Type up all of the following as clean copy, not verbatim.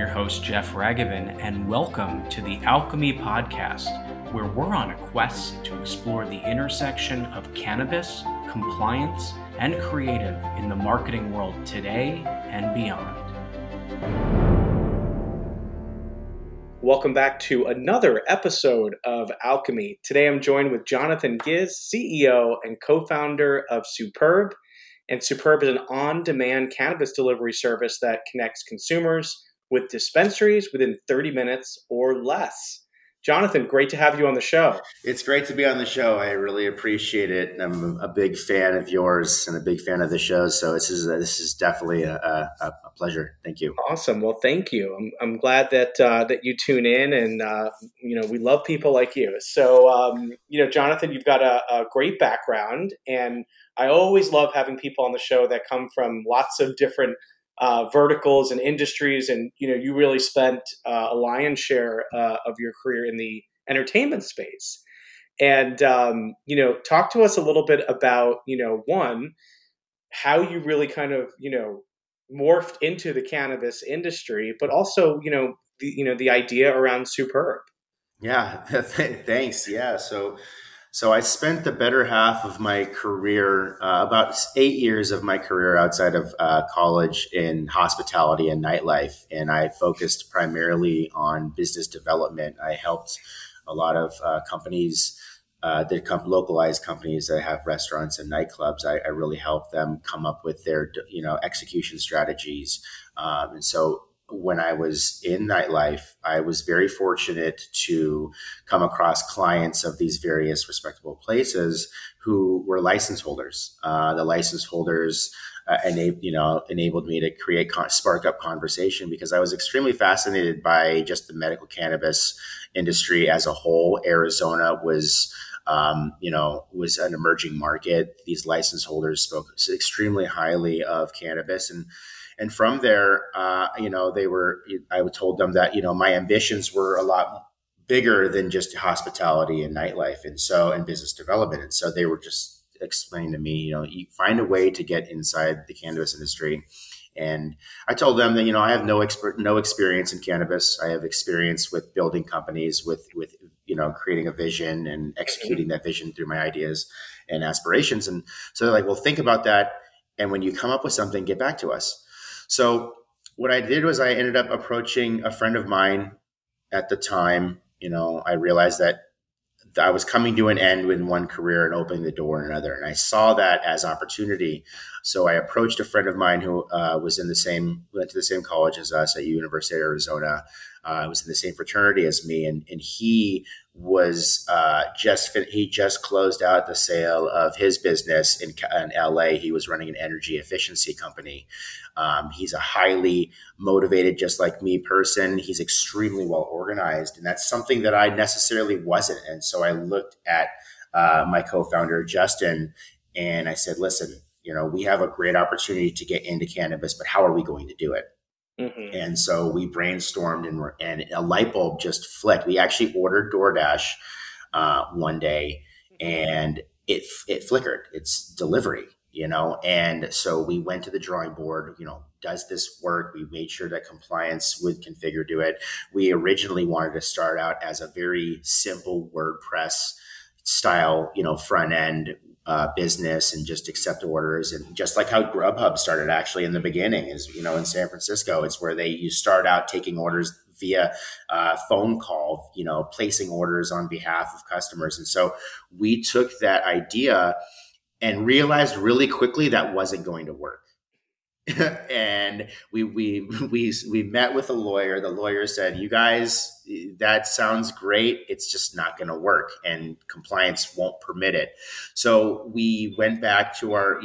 your host, Jeff Raghavan, and welcome to the Alchemy Podcast, where we're on a quest to explore the intersection of cannabis, compliance, and creative in the marketing world today and beyond. Welcome back to another episode of Alchemy. Today I'm joined with Jonathan Giz, CEO and co-founder of Superb. And Superb is an on-demand cannabis delivery service that connects consumers with dispensaries within 30 minutes or less. Jonathan, great to have you on the show. It's great to be on the show. I really appreciate it. I'm a big fan of yours and a big fan of the show. So this is definitely a pleasure. Thank you. Awesome. Well, thank you. I'm glad that you tune in, and we love people like you. So Jonathan, you've got a great background, and I always love having people on the show that come from lots of different verticals and industries, and you really spent a lion's share of your career in the entertainment space. And talk to us a little bit about one, how you really kind of morphed into the cannabis industry, but also the idea around Superb. Yeah, thanks. Yeah, so I spent the better half of my career, about 8 years of my career outside of college, in hospitality and nightlife. And I focused primarily on business development. I helped a lot of companies, localized companies that have restaurants and nightclubs. I really helped them come up with their, execution strategies. And so when I was in nightlife, I was very fortunate to come across clients of these various respectable places who were license holders. The license holders enabled me to spark up conversation, because I was extremely fascinated by just the medical cannabis industry as a whole. Arizona was an emerging market. These license holders spoke extremely highly of cannabis, and from there, I told them that, my ambitions were a lot bigger than just hospitality and nightlife and business development. And so they were just explaining to me, you find a way to get inside the cannabis industry. And I told them that, I have no experience in cannabis. I have experience with building companies, with creating a vision and executing that vision through my ideas and aspirations. And so they're like, well, think about that. And when you come up with something, get back to us. So what I did was I ended up approaching a friend of mine at the time. I realized that I was coming to an end in one career and opening the door in another. And I saw that as opportunity. So I approached a friend of mine who went to the same college as us at University of Arizona. Was in the same fraternity as me. And he was he just closed out the sale of his business in LA. He was running an energy efficiency company. He's a highly motivated, just like me, person. He's extremely well organized, and that's something that I necessarily wasn't. And so I looked at my co-founder, Justin, and I said, listen, we have a great opportunity to get into cannabis, but how are we going to do it? Mm-hmm. And so we brainstormed, and a light bulb just flicked. We actually ordered DoorDash one day, and it flickered. It's delivery, and so we went to the drawing board. Does this work? We made sure that compliance would configure to it. We originally wanted to start out as a very simple WordPress style, front end business, and just accept orders. And just like how Grubhub started actually in the beginning is, in San Francisco, it's where you start out taking orders via phone call, placing orders on behalf of customers. And so we took that idea and realized really quickly that wasn't going to work. And we met with a lawyer. The lawyer said, you guys, that sounds great. It's just not going to work, and compliance won't permit it. So we went back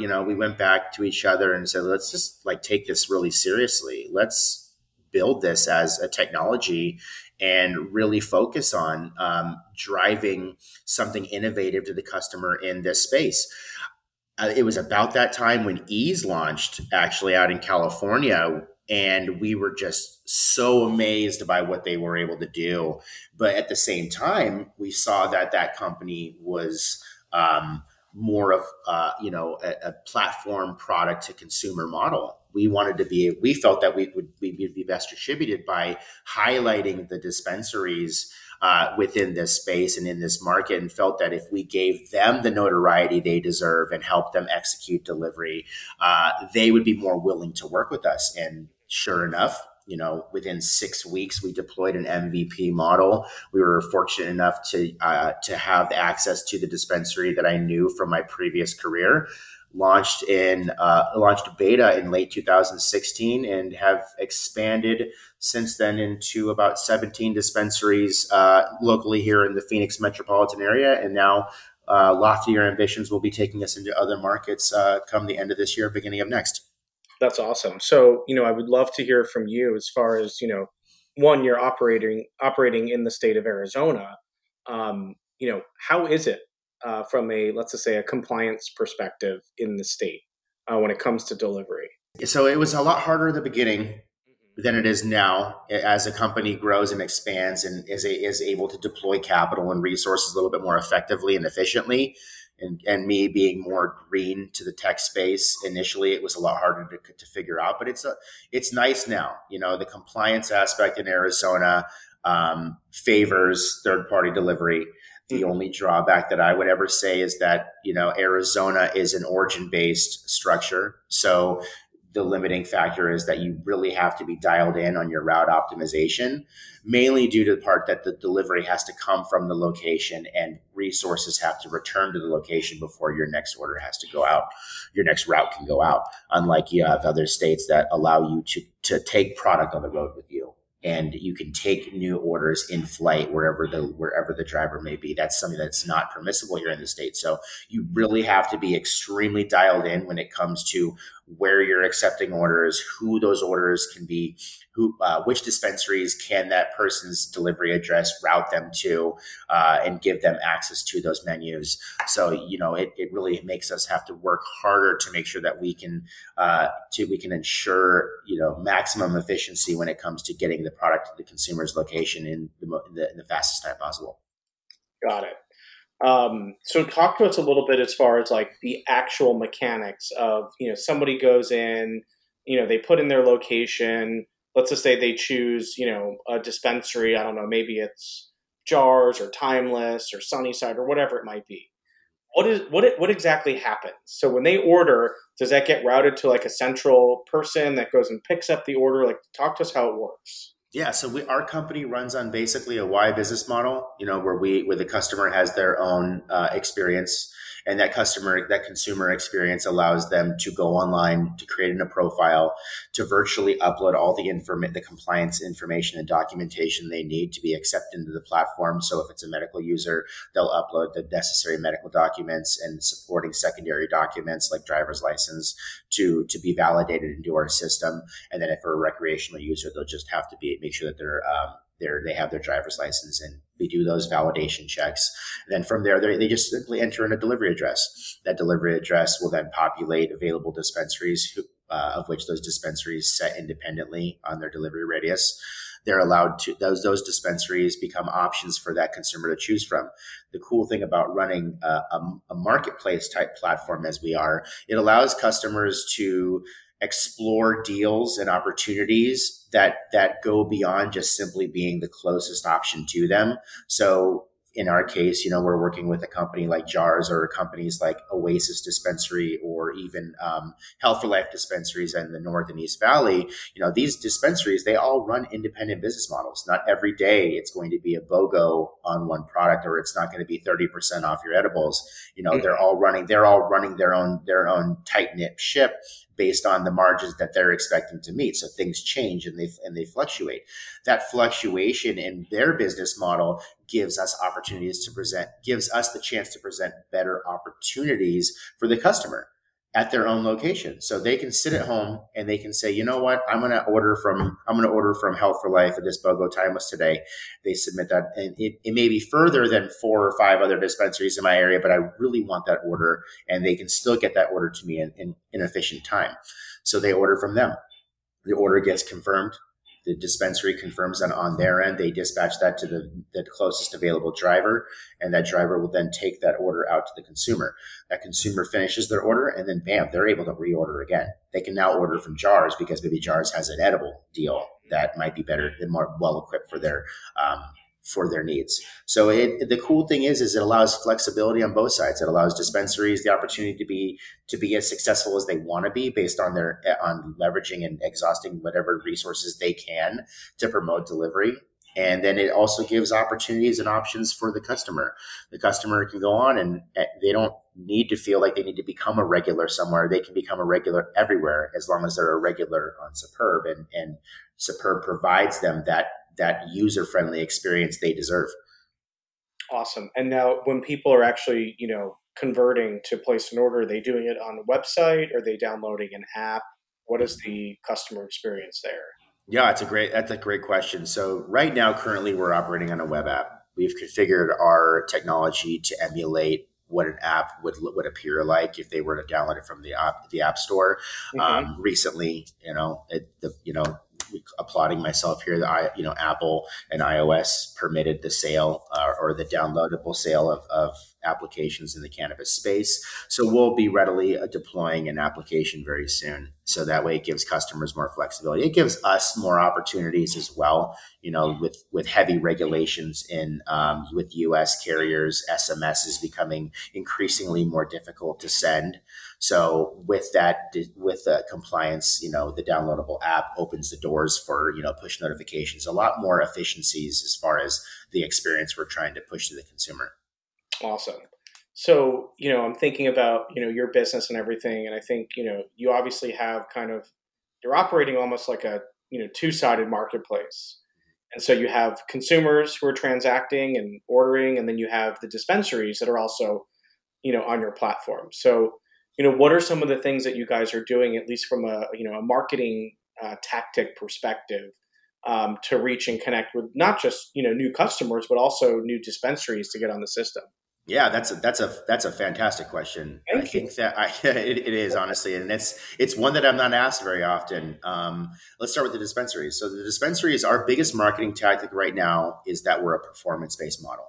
to each other and said, let's just take this really seriously. Let's build this as a technology and really focus on driving something innovative to the customer in this space. It was about that time when Eaze launched actually out in California, and we were just so amazed by what they were able to do. But at the same time, we saw that company was more of a platform product to consumer model. we felt that we would be best distributed by highlighting the dispensaries within this space and in this market, and felt that if we gave them the notoriety they deserve and helped them execute delivery, they would be more willing to work with us. And sure enough, within 6 weeks, we deployed an MVP model. We were fortunate enough to have access to the dispensary that I knew from my previous career. Launched beta in late 2016 and have expanded since then into about 17 dispensaries locally here in the Phoenix metropolitan area. And now loftier ambitions will be taking us into other markets come the end of this year, beginning of next. That's awesome. So, I would love to hear from you as far as, one, you're operating in the state of Arizona. How is it from let's just say a compliance perspective in the state when it comes to delivery? So it was a lot harder in the beginning than it is now, as a company grows and expands and is able to deploy capital and resources a little bit more effectively and efficiently. And me being more green to the tech space, initially it was a lot harder to figure out, but it's nice now. The compliance aspect in Arizona favors third party delivery. The only drawback that I would ever say is that, Arizona is an origin based structure. So the limiting factor is that you really have to be dialed in on your route optimization, mainly due to the part that the delivery has to come from the location and resources have to return to the location before your next order has to go out. Your next route can go out, unlike you have other states that allow you to take product on the road with you. And you can take new orders in flight wherever the driver may be. That's something that's not permissible here in the state. So you really have to be extremely dialed in when it comes to where you're accepting orders, who those orders can be, which dispensaries can that person's delivery address route them to, and give them access to those menus. So it really makes us have to work harder to make sure that we can ensure maximum efficiency when it comes to getting the product to the consumer's location in the fastest time possible. Got it. So talk to us a little bit as far as like the actual mechanics of, somebody goes in, they put in their location. Let's just say they choose, a dispensary. I don't know, maybe it's Jars or Timeless or Sunnyside or whatever it might be. What exactly happens? So when they order, does that get routed to like a central person that goes and picks up the order? Like, talk to us how it works. Yeah, so our company runs on basically a Y business model, where the customer has their own experience, and that consumer experience allows them to go online, to create a profile, to virtually upload all the compliance information and documentation they need to be accepted into the platform. So if it's a medical user, they'll upload the necessary medical documents and supporting secondary documents like driver's license to be validated into our system. And then if they're a recreational user, they'll just have to make sure that they have their driver's license, and we do those validation checks. And then from there, they just simply enter in a delivery address. That delivery address will then populate available dispensaries, of which those dispensaries set independently on their delivery radius. They're allowed to, those dispensaries become options for that consumer to choose from. The cool thing about running a marketplace type platform as we are, it allows customers to explore deals and opportunities that go beyond just simply being the closest option to them. So in our case, we're working with a company like Jars or companies like Oasis Dispensary or even Health for Life dispensaries in the North and East Valley. These dispensaries, they all run independent business models. Not every day it's going to be a BOGO on one product, or it's not going to be 30% off your edibles. They're all running their own tight knit ship based on the margins that they're expecting to meet. So things change and they fluctuate. That fluctuation in their business model gives us the chance to present better opportunities for the customer at their own location. So they can sit at home and they can say, you know what, I'm going to order from Health for Life at this BOGO Timeless today. They submit that, and it may be further than 4 or 5 other dispensaries in my area, but I really want that order, and they can still get that order to me in efficient time. So they order from them. The order gets confirmed. The dispensary confirms that on their end. They dispatch that to the closest available driver, and that driver will then take that order out to the consumer. That consumer finishes their order, and then bam, they're able to reorder again. They can now order from Jars because maybe Jars has an edible deal that might be better and more well equipped for their needs. So the cool thing is it allows flexibility on both sides. It allows dispensaries the opportunity to be as successful as they want to be based on on leveraging and exhausting whatever resources they can to promote delivery. And then it also gives opportunities and options for the customer. The customer can go on and they don't need to feel like they need to become a regular somewhere. They can become a regular everywhere as long as they're a regular on Superb, and Superb provides them that user-friendly experience they deserve. Awesome. And now when people are actually, converting to place an order, are they doing it on a website? Are they downloading an app? What is the customer experience there? Yeah, that's a great question. So right now, currently we're operating on a web app. We've configured our technology to emulate what an app would appear like if they were to download it from the app store. Mm-hmm. Recently, applauding myself here. Apple and iOS permitted the sale or the downloadable sale of applications in the cannabis space. So we'll be readily deploying an application very soon. So that way it gives customers more flexibility. It gives us more opportunities as well. With heavy regulations with U.S. carriers, SMS is becoming increasingly more difficult to send. So with the compliance, the downloadable app opens the doors for, push notifications, a lot more efficiencies as far as the experience we're trying to push to the consumer. Awesome. So, I'm thinking about, your business and everything. And I think, you obviously have you're operating almost like a, two-sided marketplace. And so you have consumers who are transacting and ordering, and then you have the dispensaries that are also, on your platform. So, what are some of the things that you guys are doing, at least from a marketing tactic perspective, to reach and connect with not just, new customers, but also new dispensaries to get on the system? Yeah, that's a fantastic question. I Thank you. think that it is, honestly, and it's one that I'm not asked very often. Let's start with the dispensaries. So the dispensaries, our biggest marketing tactic right now is that we're a performance-based model.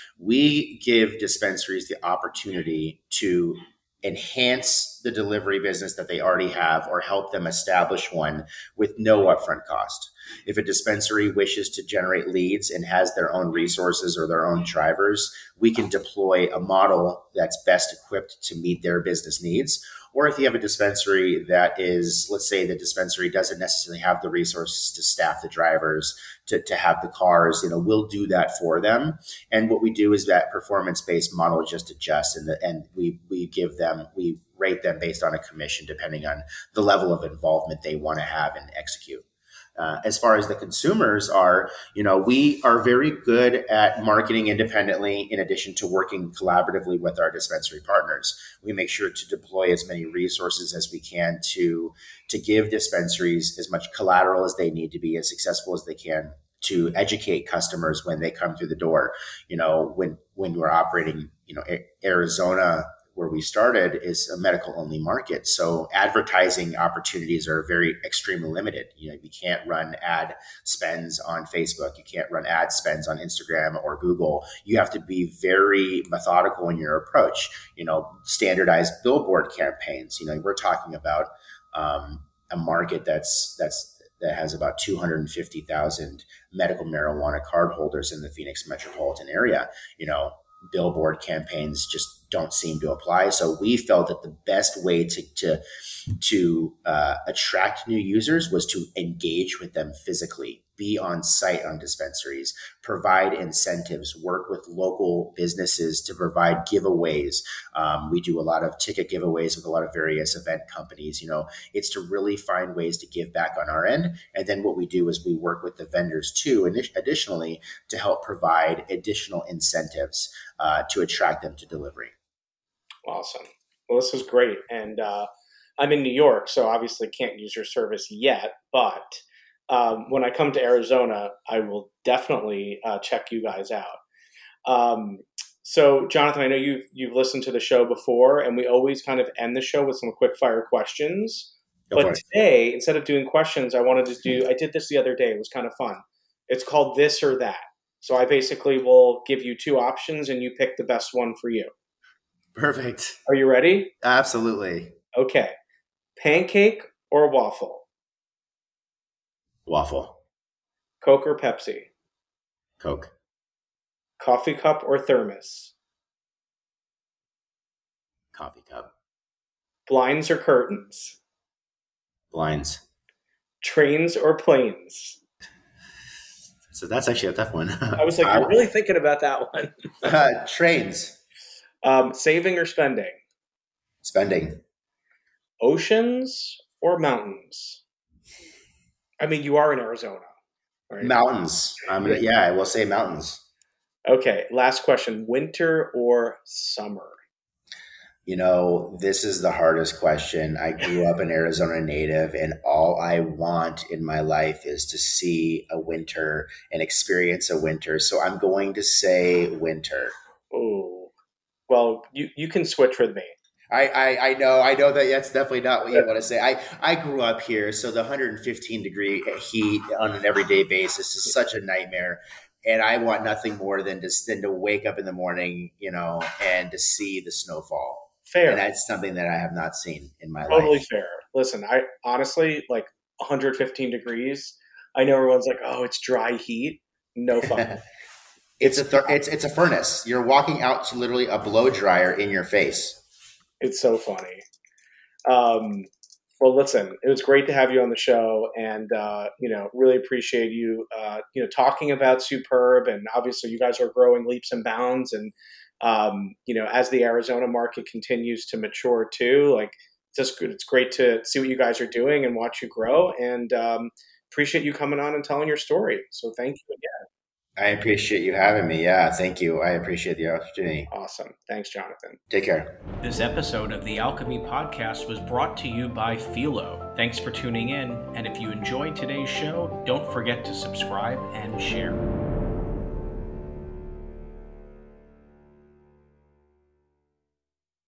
We give dispensaries the opportunity to enhance the delivery business that they already have or help them establish one with no upfront cost. If a dispensary wishes to generate leads and has their own resources or their own drivers, we can deploy a model that's best equipped to meet their business needs. Or if you have a dispensary that is, let's say the dispensary doesn't necessarily have the resources to staff the drivers, to have the cars, we'll do that for them. And what we do is that performance-based model just adjusts, and we rate them based on a commission depending on the level of involvement they want to have and execute. As far as the consumers are, we are very good at marketing independently in addition to working collaboratively with our dispensary partners. We make sure to deploy as many resources as we can to give dispensaries as much collateral as they need to be as successful as they can to educate customers when they come through the door. When we're operating, Arizona, where we started, is a medical only market. So advertising opportunities are very extremely limited. You can't run ad spends on Facebook. You can't run ad spends on Instagram or Google. You have to be very methodical in your approach, standardized billboard campaigns. We're talking about a market that has about 250,000 medical marijuana card holders in the Phoenix metropolitan area. Billboard campaigns just don't seem to apply. So we felt that the best way to attract new users was to engage with them physically, be on site on dispensaries, provide incentives, work with local businesses to provide giveaways. We do a lot of ticket giveaways with a lot of various event companies. It's to really find ways to give back on our end. And then what we do is we work with the vendors too, and additionally to help provide additional incentives to attract them to delivery. Awesome. Well, this is great. And I'm in New York, so obviously can't use your service yet. But when I come to Arizona, I will definitely check you guys out. So, Jonathan, I know you've listened to the show before, and we always kind of end the show with some quick fire questions. Go But for it. today, instead of doing questions, I did this the other day. It was kind of fun. It's called This or That. So I basically will give you two options and you pick the best one for you. Perfect. Are you ready? Absolutely. Okay. Pancake or waffle? Waffle. Coke or Pepsi? Coke. Coffee cup or thermos? Coffee cup. Blinds or curtains? Blinds. Trains or planes? So that's actually a tough one. I was like, you're really thinking about that one. Trains. Saving or spending? Spending. Oceans or mountains? I mean, you are in Arizona, right? Mountains. Yeah, I will say mountains. Okay, last question. Winter or summer? This is the hardest question. I grew up an Arizona native, and all I want in my life is to see a winter and experience a winter. So I'm going to say winter. Oh, well, you can switch with me. I know that that's definitely not what you want to say. I grew up here, so the 115-degree heat on an everyday basis is such a nightmare. And I want nothing more than to wake up in the morning, and to see the snowfall. Fair. And that's something that I have not seen in my life. Totally fair. Listen, I honestly, like 115 degrees, I know everyone's like, oh, it's dry heat. No fun. It's a furnace. You're walking out to literally a blow dryer in your face. It's so funny. Well, listen, it was great to have you on the show, and really appreciate you, talking about Superb, and obviously you guys are growing leaps and bounds, and as the Arizona market continues to mature too, like it's great to see what you guys are doing and watch you grow, and appreciate you coming on and telling your story. So thank you again. I appreciate you having me. Yeah, thank you. I appreciate the opportunity. Awesome. Thanks, Jonathan. Take care. This episode of the Alchemy Podcast was brought to you by Philo. Thanks for tuning in, and if you enjoyed today's show, don't forget to subscribe and share.